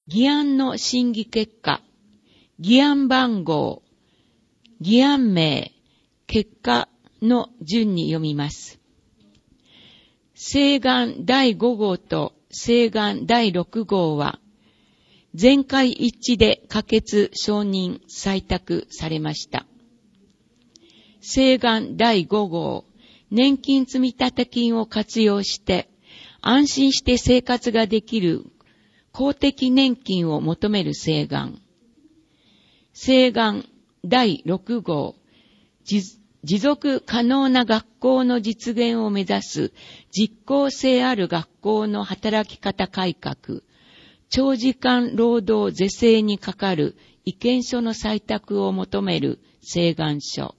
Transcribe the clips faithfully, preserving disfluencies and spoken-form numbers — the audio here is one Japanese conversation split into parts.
議案の審議結果、議案番号、議案名、結果の順に読みます。請願だいご号と請願だいろく号は、全会一致で可決・承認・採択されました。請願だいご号、年金積立金を活用して、安心して生活ができる公的年金を求める請願。請願だいろく号、持続可能な学校の実現を目指す実効性ある学校の働き方改革、長時間労働是正にかかる意見書の採択を求める請願書。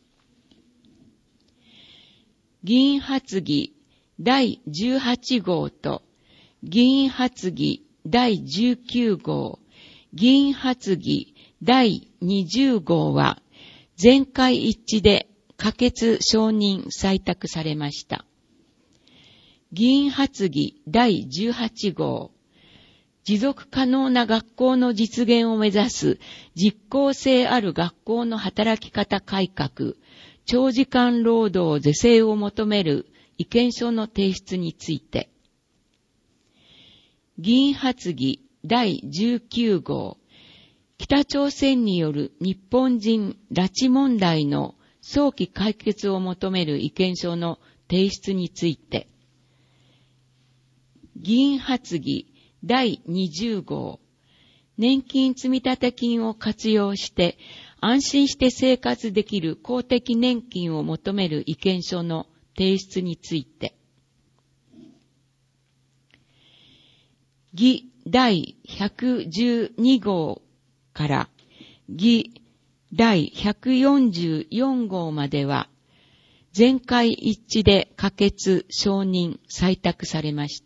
議員発議だいじゅうはち号と議員発議だいじゅうきゅう号、議員発議だいにじゅう号は全会一致で可決・承認・採択されました。議員発議だいじゅうはち号、持続可能な学校の実現を目指す実効性ある学校の働き方改革、長時間労働是正を求める意見書の提出について、議員発議だいじゅうきゅう号、北朝鮮による日本人拉致問題の早期解決を求める意見書の提出について、議員発議だいにじゅう号、年金積立金を活用して安心して生活できる公的年金を求める意見書の提出について、議だいひゃくじゅうに号から議だいひゃくよんじゅうよん号までは全会一致で可決・承認・採択されました。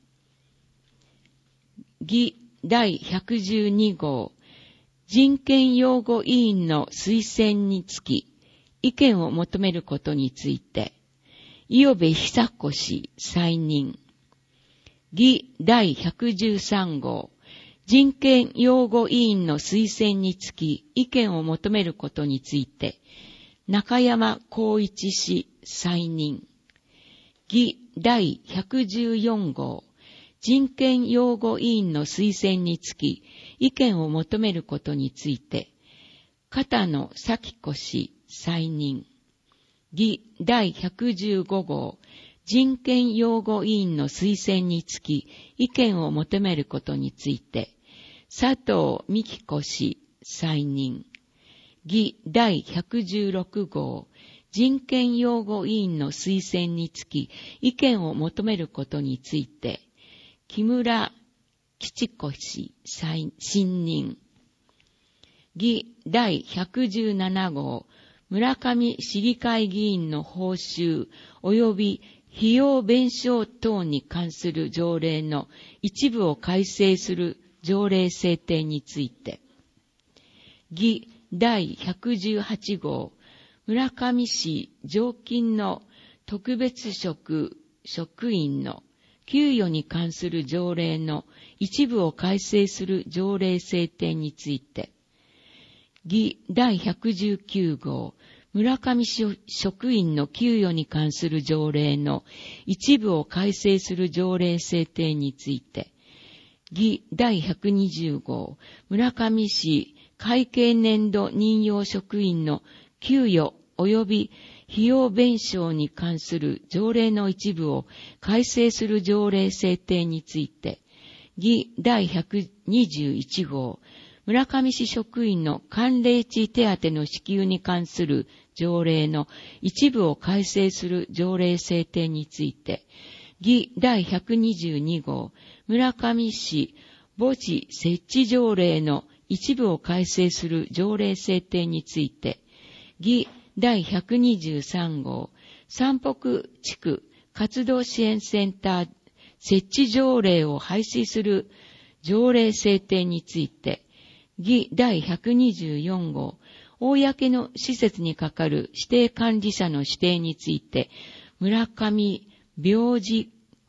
議だいひゃくじゅうに号、人権擁護委員の推薦につき意見を求めることについて、伊予部久子氏再任。議だいひゃくじゅうさん号、人権擁護委員の推薦につき意見を求めることについて、中山光一氏再任。議だいひゃくじゅうよん号、人権擁護委員の推薦につき意見を求めることについて、片野咲子氏再任。議だいひゃくじゅうご号、人権擁護委員の推薦につき意見を求めることについて、佐藤美希子氏再任。議だいひゃくじゅうろく号、人権擁護委員の推薦につき意見を求めることについて、木村吉子氏再新任。議だいひゃくじゅうなな号、村上市議会議員の報酬及び費用弁償等に関する条例の一部を改正する条例制定について、議だいひゃくじゅうはち号、村上市常勤の特別職職員の給与に関する条例の一部を改正する条例制定について、議だいひゃくじゅうきゅう号、村上市職員の給与に関する条例の一部を改正する条例制定について、議だいひゃくにじゅう号、村上市会計年度任用職員の給与及び費用弁償に関する条例の一部を改正する条例制定について、議だいひゃくにじゅういち号、村上市職員の寒冷地手当の支給に関する条例の一部を改正する条例制定について、議だいひゃくにじゅうに号、村上市墓地設置条例の一部を改正する条例制定について、議だいひゃくにじゅうさん号、山北地区活動支援センター設置条例を廃止する条例制定について、議だいひゃくにじゅうよん号、公の施設に係る指定管理者の指定について、村上病児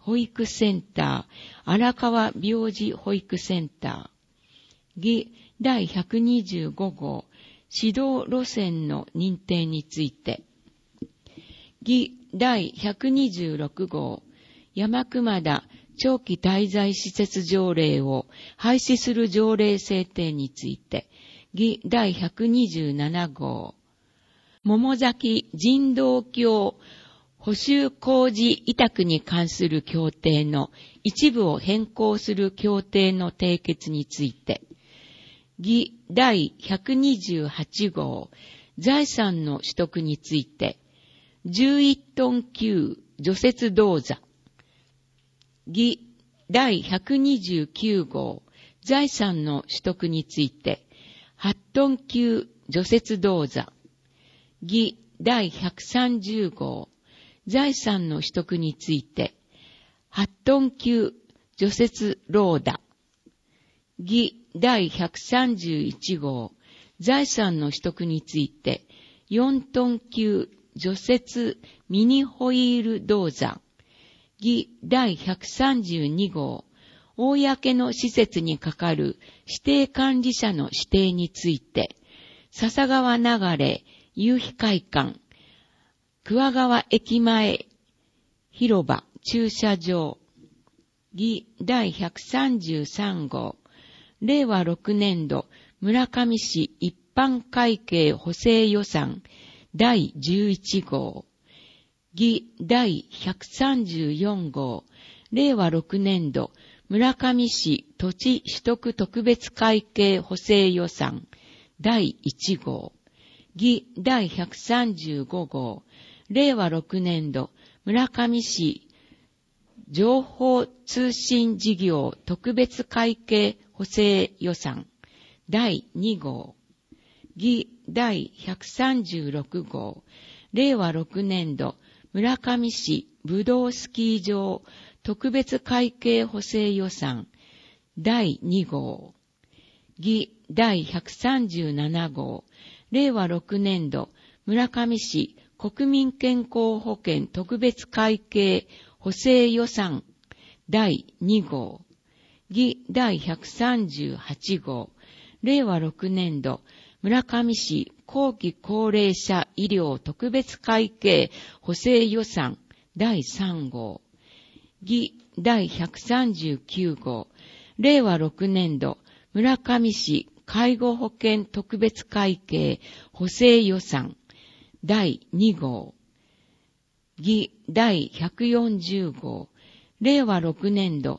保育センター、荒川病児保育センター。ぎだいひゃくにじゅうご号、指導路線の認定について。ぎだいひゃくにじゅうろく号、山熊田長期滞在施設条例を廃止する条例制定について。ぎだいひゃくにじゅうなな号、桃崎人道橋補修工事委託に関する協定の一部を変更する協定の締結について。ぎだいひゃくにじゅうはち号、財産の取得について。じゅういちトン級除雪動作。ぎだいひゃくにじゅうきゅう号、財産の取得について。はちトン級除雪動作。ぎだいひゃくさんじゅう号、財産の取得について。はちトン級除雪ローダ。ぎだいひゃくさんじゅういち号、財産の取得について。よんトン級除雪ミニホイール動作。ぎだいひゃくさんじゅうに号、公の施設にかかる指定管理者の指定について。笹川流れ夕日会館、桑川駅前広場駐車場。ぎだいひゃくさんじゅうさん号、れいわろくねん度村上市一般会計補正予算だいじゅういち号。ぎだいひゃくさんじゅうよん号、れいわろくねん度村上市土地取得特別会計補正予算だいいち号。ぎだいひゃくさんじゅうご号、れいわろくねん度村上市情報通信事業特別会計補正予算だいに号。ぎだいひゃくさんじゅうろく号、れいわろくねん度村上市ぶどうスキー場特別会計補正予算だいに号。ぎだいひゃくさんじゅうなな号、れいわろくねん度村上市国民健康保険特別会計補正予算だいに号。ぎだいひゃくさんじゅうはち号、れいわろくねん度村上市後期高齢者医療特別会計補正予算だいさん号。ぎだいひゃくさんじゅうきゅう号、れいわろくねん度村上市介護保険特別会計補正予算だいに号。ぎだいひゃくよんじゅう号、れいわろくねん度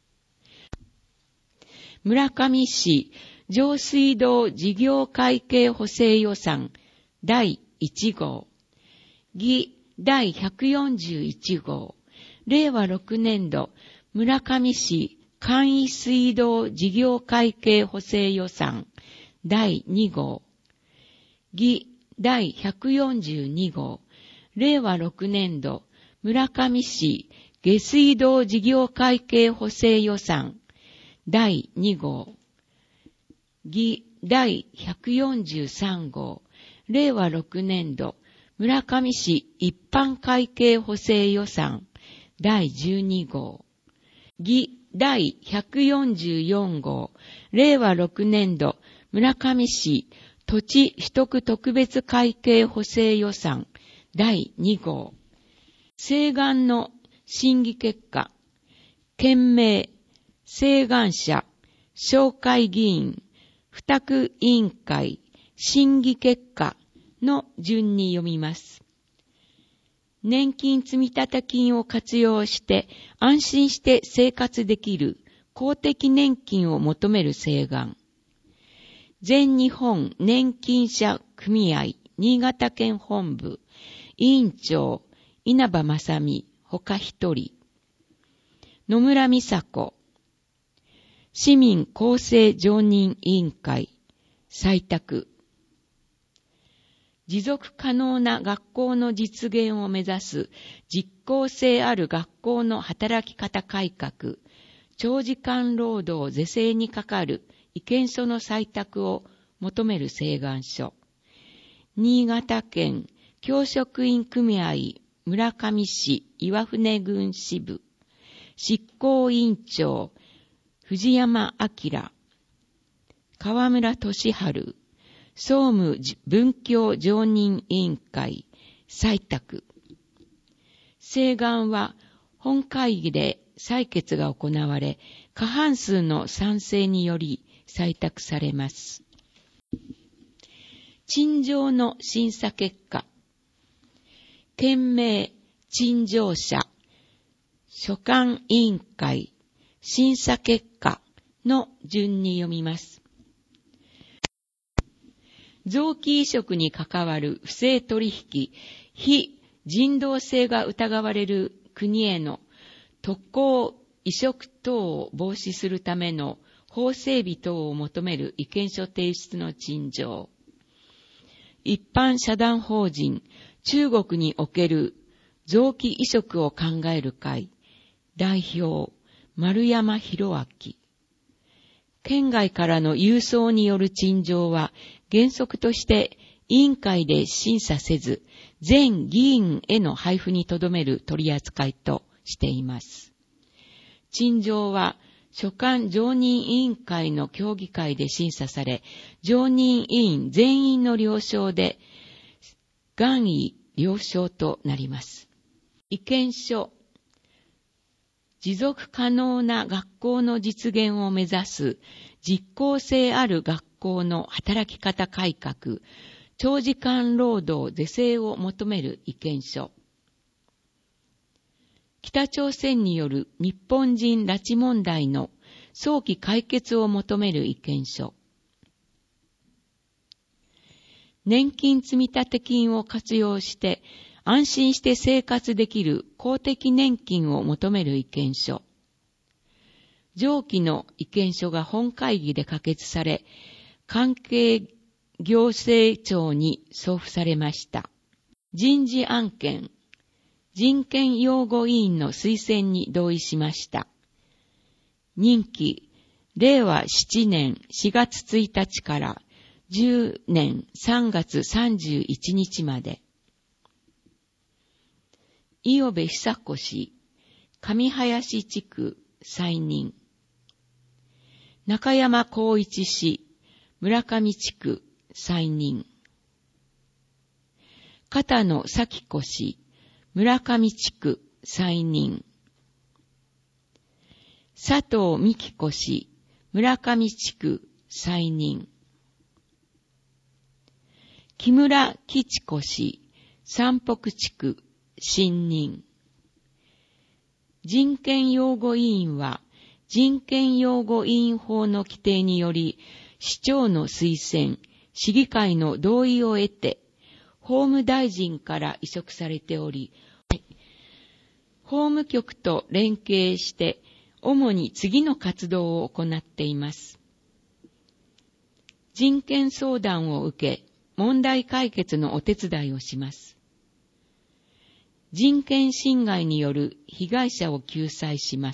村上市上水道事業会計補正予算だいいち号。ぎだいひゃくよんじゅういち号、れいわろくねん度村上市簡易水道事業会計補正予算だいに号。ぎだいひゃくよんじゅうに号、れいわろくねん度村上市下水道事業会計補正予算だいに号。ぎだいひゃくよんじゅうさん号、れいわろくねん度村上市一般会計補正予算だいじゅうに号。ぎだいひゃくよんじゅうよん号、れいわろくねん度村上市土地取得特別会計補正予算だいに号。請願の審議結果、県名、請願者、紹介議員、付託委員会、審議結果の順に読みます。年金積立金を活用して安心して生活できる公的年金を求める請願。全日本年金者組合新潟県本部委員長稲葉正美他一人。野村美佐子市民公正常任委員会採択。持続可能な学校の実現を目指す実効性ある学校の働き方改革、長時間労働是正にかかる意見書の採択を求める請願書。新潟県教職員組合村上市岩船郡支部執行委員長、藤山明、河村俊治、総務文教常任委員会、採択。請願は本会議で採決が行われ、過半数の賛成により採択されます。陳情の審査結果。県名、陳情者、所管委員会、審査結果の順に読みます。臓器移植に関わる不正取引、非人道性が疑われる国への特攻移植等を防止するための法整備等を求める意見書提出の陳情。一般社団法人中国における臓器移植を考える会代表丸山博明。県外からの郵送による陳情は原則として委員会で審査せず、全議員への配布にとどめる取り扱いとしています。陳情は所管常任委員会の協議会で審査され、常任委員全員の了承で、願意了承となります。意見書。持続可能な学校の実現を目指す実効性ある学校の働き方改革、長時間労働是正を求める意見書。北朝鮮による日本人拉致問題の早期解決を求める意見書。年金積立金を活用して安心して生活できる公的年金を求める意見書。上記の意見書が本会議で可決され、関係行政庁に送付されました。人事案件。人権擁護委員の推薦に同意しました。任期、れいわななねんしがつついたちからじゅうねんさんがつさんじゅういちにちまで。伊予部久子氏、上林地区再任。中山光一氏、村上地区再任。片野咲子氏、村上地区再任。佐藤美希子氏、村上地区再任。木村吉子氏、山北地区新任。人権擁護委員は、人権擁護委員法の規定により、市長の推薦、市議会の同意を得て、法務大臣から委嘱されており、法務局と連携して、主に次の活動を行っています。人権相談を受け、問題解決のお手伝いをします。人権侵害による被害者を救済します。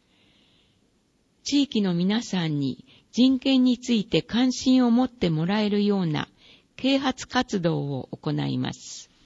地域の皆さんに人権について関心を持ってもらえるような啓発活動を行います。